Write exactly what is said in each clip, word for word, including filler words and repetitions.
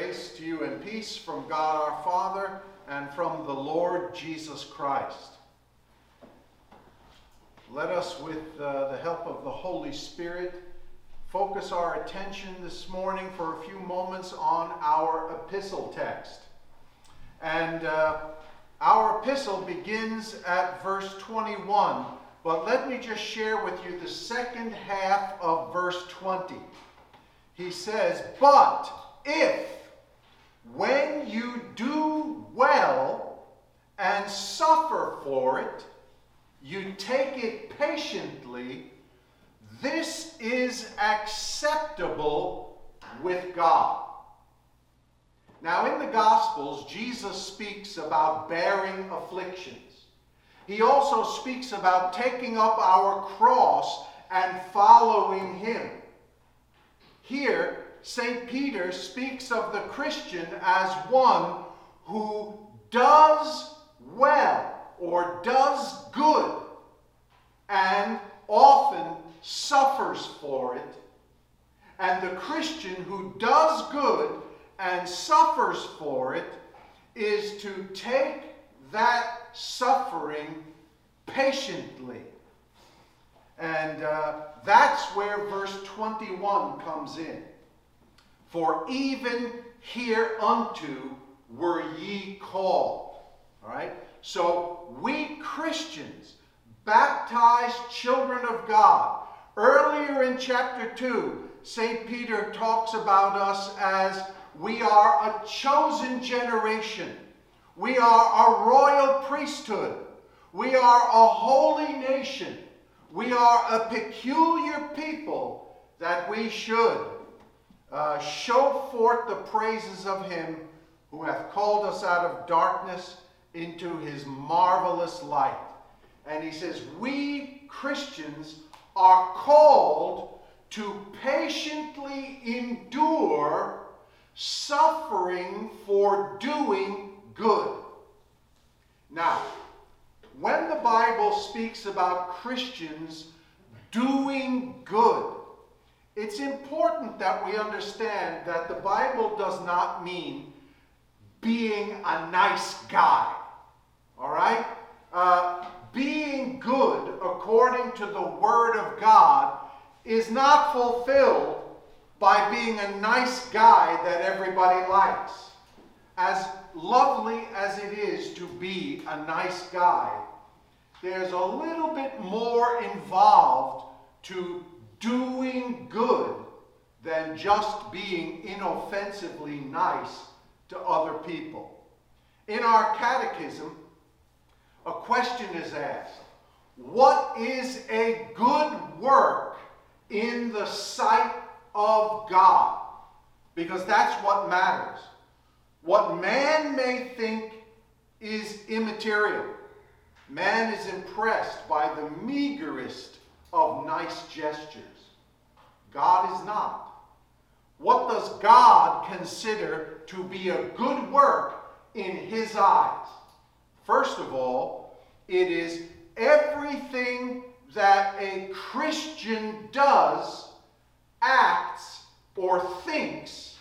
Grace to you and peace from God our Father and from the Lord Jesus Christ. Let us, with uh, the help of the Holy Spirit, focus our attention this morning for a few moments on our epistle text. And uh, our epistle begins at verse twenty-one, but let me just share with you the second half of verse twenty. He says, "But if, when you do well and suffer for it, you take it patiently, this is acceptable with God." Now, in the Gospels, Jesus speaks about bearing afflictions. He also speaks about taking up our cross and following Him. Here, Saint Peter speaks of the Christian as one who does well or does good and often suffers for it. And the Christian who does good and suffers for it is to take that suffering patiently. And uh, that's where verse twenty-one comes in. "For even hereunto were ye called." All right? So we Christians, baptized children of God, earlier in chapter two, Saint Peter talks about us as we are a chosen generation. We are a royal priesthood. We are a holy nation. We are a peculiar people that we should uh, show forth the praises of Him who hath called us out of darkness into His marvelous light. And he says, we Christians are called to patiently endure suffering for doing good. Now, when the Bible speaks about Christians doing good, it's important that we understand that the Bible does not mean being a nice guy. All right? Uh, being good, according to the Word of God, is not fulfilled by being a nice guy that everybody likes. As lovely as it is to be a nice guy, there's a little bit more involved to doing good than just being inoffensively nice to other people. In our catechism, a question is asked: what is a good work in the sight of God? Because that's what matters. What man may think is immaterial. Man is impressed by the meagerest of nice gestures. God is not. What does God consider to be a good work in His eyes? First of all, it is everything that a Christian does, acts, or thinks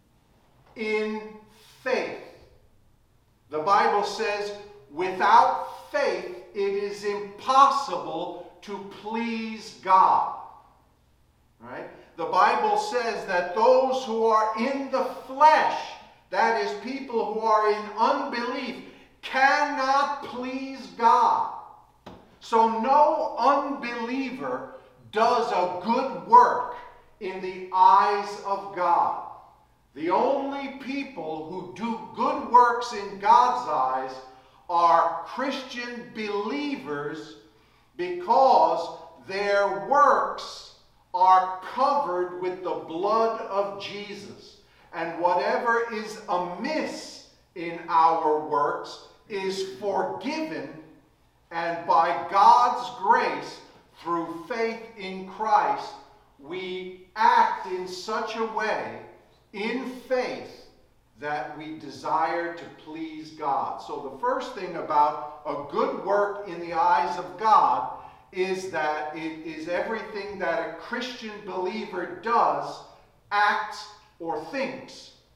in faith. The Bible says, without faith, it is impossible to please God. Right? The Bible says that those who are in the flesh, that is, people who are in unbelief, cannot please God. So no unbeliever does a good work in the eyes of God. The only people who do good works in God's eyes are Christian believers, because their works are covered with the blood of Jesus. And whatever is amiss in our works is forgiven, and by God's grace, through faith in Christ, we act in such a way, in faith, that we desire to please God. So the first thing about a good work in the eyes of God is that it is everything that a Christian believer does, acts, or thinks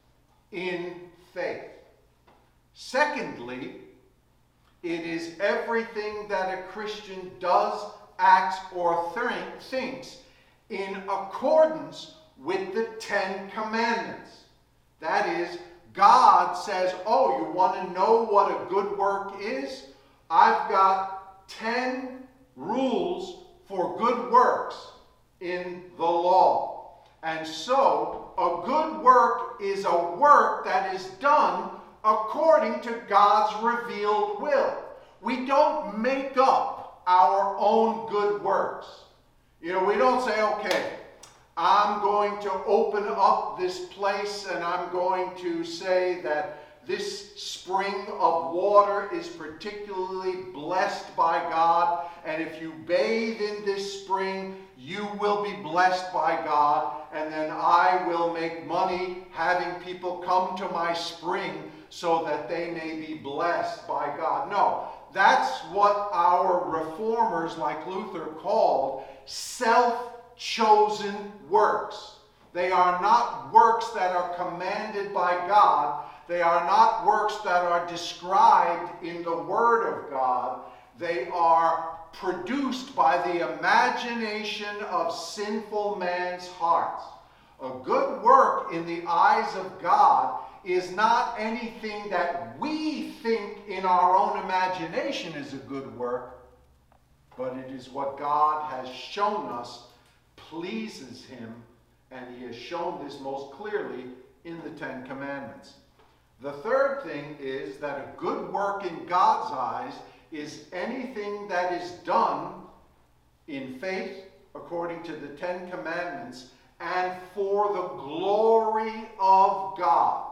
in faith. Secondly, it is everything that a Christian does, acts, or th- thinks in accordance with the Ten Commandments. That is, God says, oh, you want to know what a good work is? I've got ten rules for good works in the law. And so, a good work is a work that is done according to God's revealed will. We don't make up our own good works. You know, we don't say, okay, I'm going to open up this place and I'm going to say that this spring of water is particularly blessed by God, and if you bathe in this spring, you will be blessed by God, and then I will make money having people come to my spring so that they may be blessed by God. No, that's what our reformers like Luther called self-chosen works. They are not works that are commanded by God. They are not works that are described in the Word of God. They are produced by the imagination of sinful man's hearts. A good work in the eyes of God is not anything that we think in our own imagination is a good work, but it is what God has shown us pleases Him, and He has shown this most clearly in the Ten Commandments. The third thing is that a good work in God's eyes is anything that is done in faith according to the Ten Commandments and for the glory of God.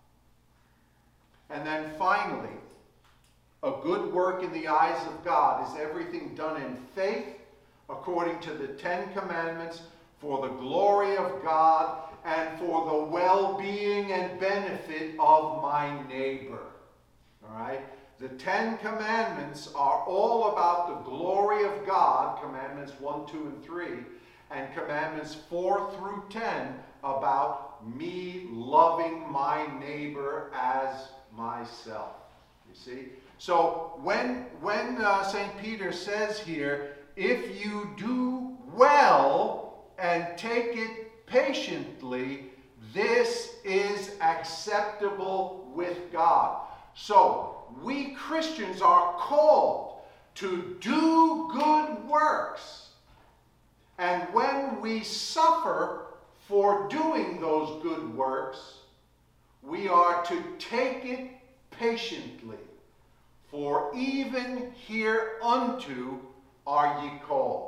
And then finally, a good work in the eyes of God is everything done in faith according to the Ten Commandments for the glory of God and for the well-being and benefit of my neighbor. All right? The Ten Commandments are all about the glory of God, Commandments one, two, and three, and Commandments four through ten about me loving my neighbor as myself. You see? So when, when uh, Saint Peter says here, if you do well and take it patiently, this is acceptable with God. So, we Christians are called to do good works. And when we suffer for doing those good works, we are to take it patiently. For even hereunto are ye called.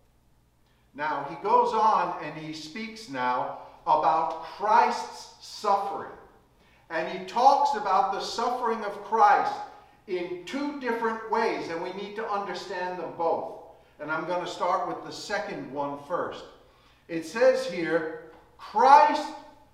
Now, he goes on and he speaks now about Christ's suffering. And he talks about the suffering of Christ in two different ways, and we need to understand them both. And I'm going to start with the second one first. It says here, Christ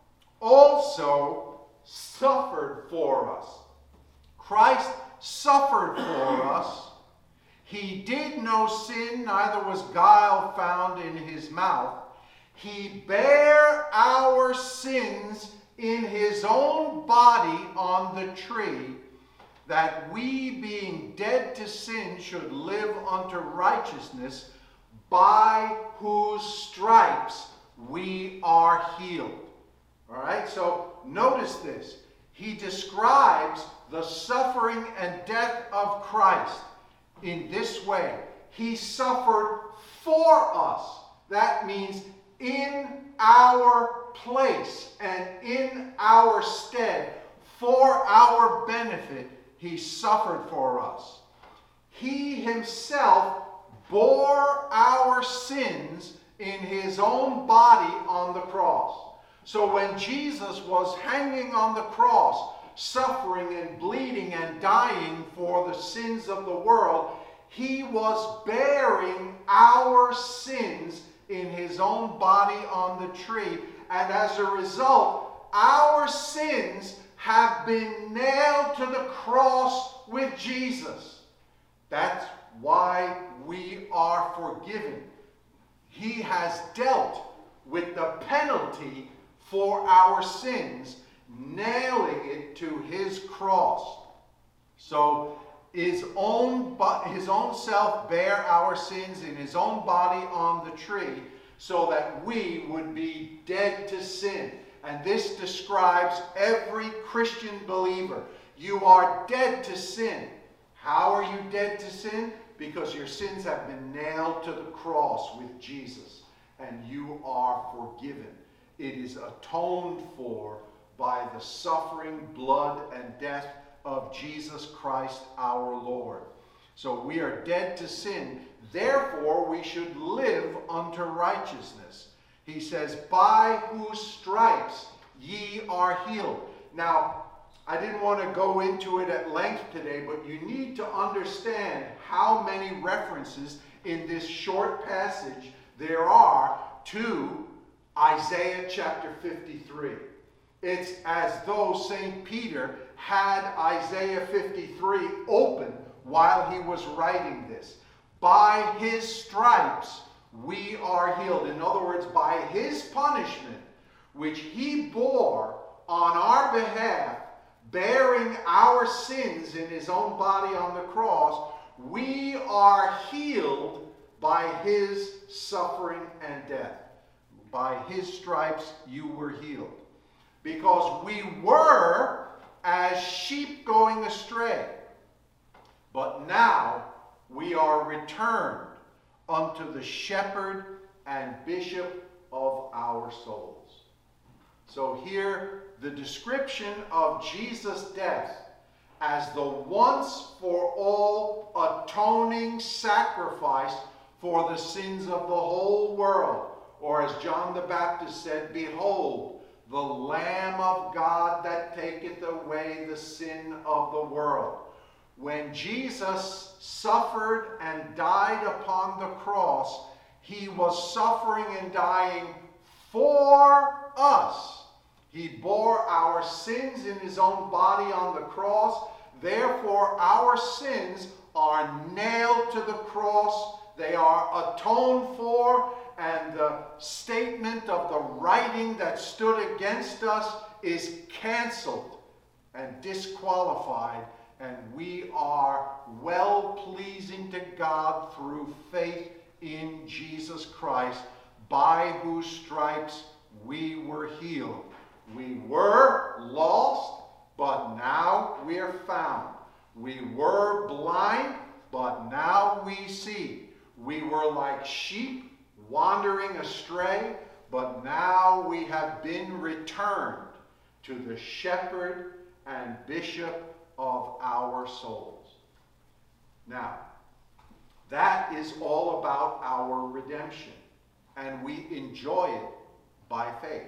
also suffered for us. Christ suffered for us. He did no sin, neither was guile found in his mouth. He bare our sins in his own body on the tree, that we, being dead to sin, should live unto righteousness, by whose stripes we are healed. All right, so notice this. He describes the suffering and death of Christ in this way. He suffered for us. That means in our place and in our stead, for our benefit, he suffered for us. He himself bore our sins in his own body on the cross. So when Jesus was hanging on the cross, suffering and bleeding and dying for the sins of the world, he was bearing our sins in his own body on the tree. And as a result, our sins have been nailed to the cross with Jesus. That's why we are forgiven. He has dealt with the penalty for our sins, nailing it to his cross. So his own, his own self bare our sins in his own body on the tree, so that we would be dead to sin. And this describes every Christian believer. You are dead to sin. How are you dead to sin? Because your sins have been nailed to the cross with Jesus, and you are forgiven. It is atoned for by the suffering, blood, and death of Jesus Christ our Lord. So we are dead to sin. Therefore, we should live unto righteousness. He says, by whose stripes ye are healed. Now, I didn't want to go into it at length today, but you need to understand how many references in this short passage there are to Isaiah chapter fifty-three. It's as though Saint Peter had Isaiah fifty-three open while he was writing this. By his stripes we are healed. In other words, by his punishment, which he bore on our behalf, bearing our sins in his own body on the cross, we are healed by his suffering and death. By his stripes you were healed. Because we were as sheep going astray, but now we are returned unto the shepherd and bishop of our souls. So here, the description of Jesus' death as the once for all atoning sacrifice for the sins of the whole world. Or as John the Baptist said, behold, the Lamb of God that taketh away the sin of the world. When Jesus suffered and died upon the cross, he was suffering and dying for us. He bore our sins in his own body on the cross. Therefore, our sins are nailed to the cross. They are atoned for, and the statement of the writing that stood against us is canceled and disqualified, and we are well-pleasing to God through faith in Jesus Christ, by whose stripes we were healed. We were lost, but now we are found. We were blind, but now we see. We were like sheep wandering astray, but now we have been returned to the shepherd and bishop of our souls. Now, that is all about our redemption, and we enjoy it by faith.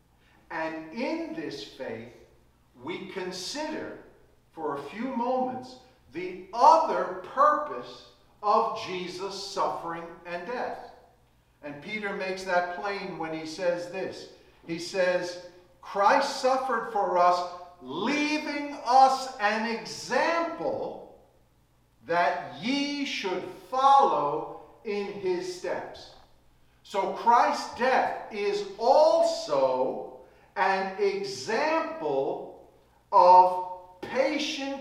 And in this faith, we consider for a few moments the other purpose of Jesus' suffering and death. And Peter makes that plain when he says this. He says, Christ suffered for us, leaving us an example that ye should follow in his steps. So Christ's death is also an example of patient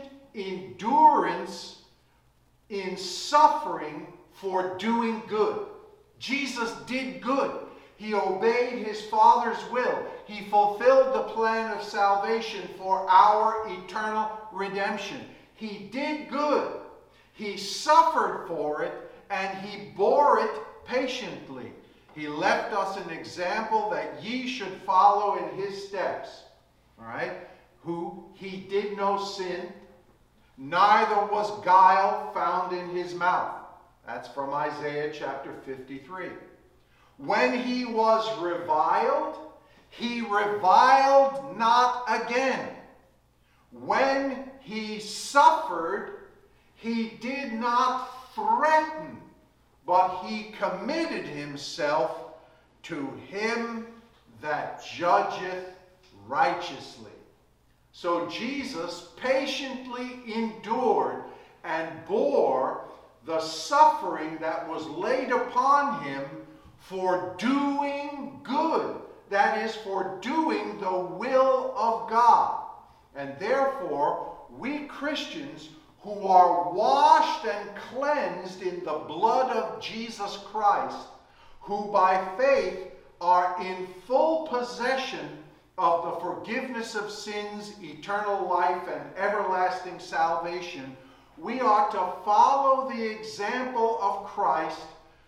endurance in suffering for doing good. Jesus did good. He obeyed his Father's will. He fulfilled the plan of salvation for our eternal redemption. He did good. He suffered for it, and he bore it patiently. He left us an example that ye should follow in his steps. All right? Who he did no sin, neither was guile found in his mouth. That's from Isaiah chapter fifty-three. When he was reviled, he reviled not again. When he suffered, he did not threaten, but he committed himself to him that judgeth righteously. So Jesus patiently endured and bore the suffering that was laid upon him for doing good, that is for doing the will of God. And therefore, we Christians who are washed and cleansed in the blood of Jesus Christ, who by faith are in full possession of the forgiveness of sins, eternal life, and everlasting salvation, we are to follow the example of Christ,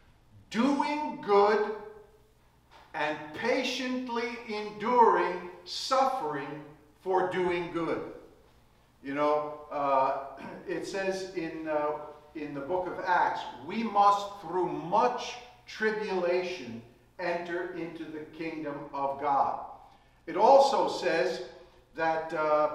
doing good and patiently enduring suffering for doing good. You know, uh, it says in, uh, in the book of Acts, we must through much tribulation enter into the kingdom of God. It also says that uh,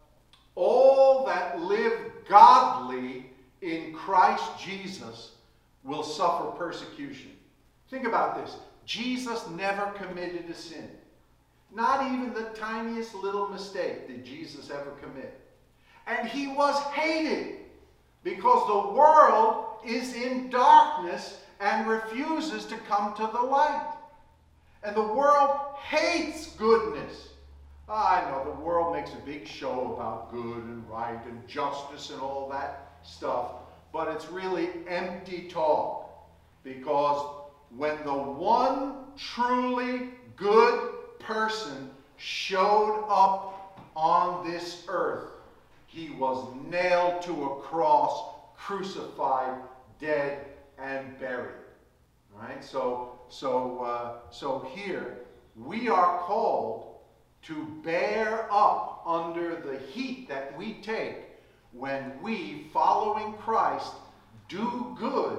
all that live godly in Christ Jesus will suffer persecution. Think about this. Jesus never committed a sin. Not even the tiniest little mistake did Jesus ever commit. And he was hated because the world is in darkness and refuses to come to the light. And the world hates goodness. I know the world makes a big show about good and right and justice and all that stuff, but it's really empty talk, because when the one truly good person showed up on this earth, he was nailed to a cross, crucified, dead, and buried. Right? So, so, uh, so here we are called to bear up under the heat that we take when we, following Christ, do good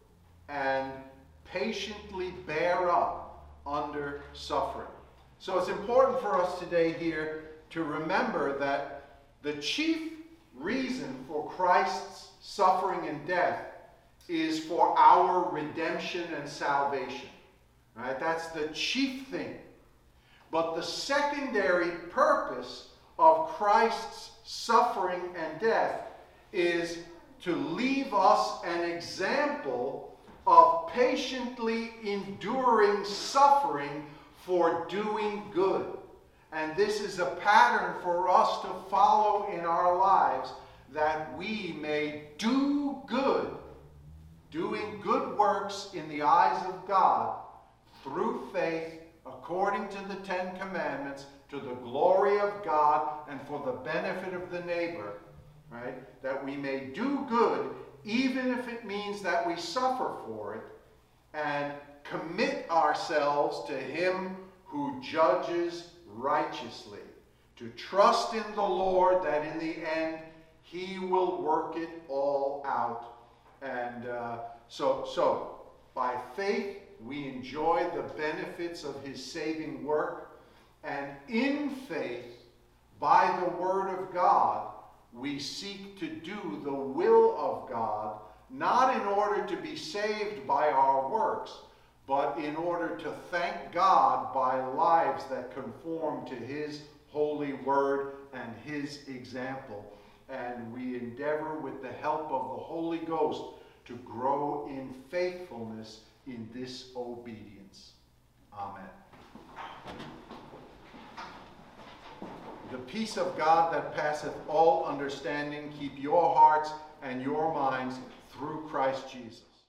and patiently bear up under suffering. So it's important for us today here to remember that the chief reason for Christ's suffering and death is for our redemption and salvation. Right? That's the chief thing. But the secondary purpose of Christ's suffering and death is to leave us an example of patiently enduring suffering for doing good. And this is a pattern for us to follow in our lives, that we may do good, doing good works in the eyes of God through faith, according to the Ten Commandments, to the glory of God and for the benefit of the neighbor, right? That we may do good, even if it means that we suffer for it, and commit ourselves to Him who judges righteously. To trust in the Lord, that in the end He will work it all out. And uh, so, so, by faith, we enjoy the benefits of His saving work, and in faith, by the Word of God, we seek to do the will of God, not in order to be saved by our works, but in order to thank God by lives that conform to His holy Word and His example. And we endeavor, with the help of the Holy Ghost, to grow in faithfulness in this obedience. Amen. The peace of God that passeth all understanding keep your hearts and your minds through Christ Jesus.